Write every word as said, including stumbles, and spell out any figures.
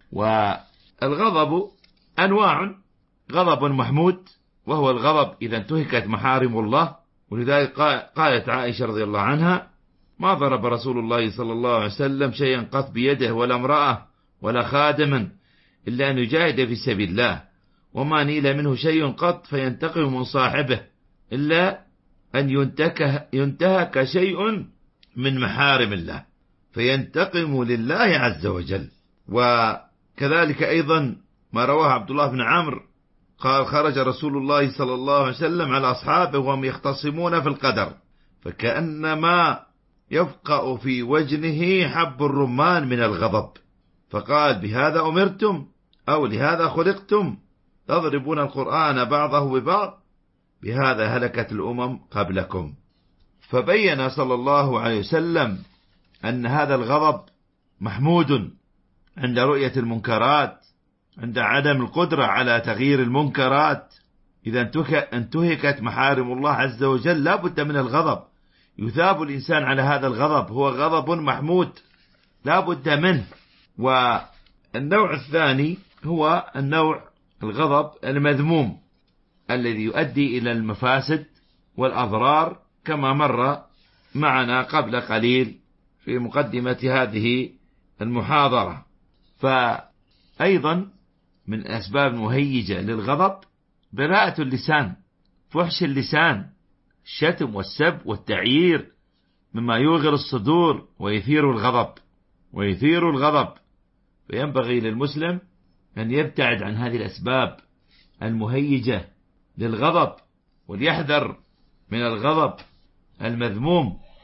والغضب أنواع: غضب محمود وهو الغضب إذا انتهكت محارم الله، ولذلك قالت عائشة رضي الله عنها: ما ضرب رسول الله صلى الله عليه وسلم شيئا قط بيده ولا امرأة ولا خادما إلا أن يجاهد في سبيل الله، وما نيل منه شيء قط فينتقم من صاحبه إلا أن ينتهك, ينتهك شيء من محارم الله فينتقم لله عز وجل. وكذلك أيضا ما رواه عبد الله بن عمرو قال: خرج رسول الله صلى الله عليه وسلم على أصحابه وهم يختصمون في القدر، فكأنما يفقأ في وجنه حب الرمان من الغضب، فقال: بهذا أمرتم أو لهذا خلقتم تضربون القرآن بعضه ببعض، بهذا هلكت الأمم قبلكم. فبين صلى الله عليه وسلم أن هذا الغضب محمود عند رؤية المنكرات، عند عدم القدرة على تغيير المنكرات. إذا انتهكت محارم الله عز وجل لا بد من الغضب، يثاب الإنسان على هذا الغضب، هو غضب محمود لا بد منه. والنوع الثاني هو النوع الغضب المذموم الذي يؤدي إلى المفاسد والأضرار، كما مر معنا قبل قليل في مقدمة هذه المحاضرة. فأيضا من الأسباب المهيجة للغضب براءة اللسان، فحش اللسان، الشتم والسب والتعيير مما يوغر الصدور ويثير الغضب ويثير الغضب فينبغي للمسلم أن يبتعد عن هذه الأسباب المهيجة للغضب، وليحذر من الغضب المذموم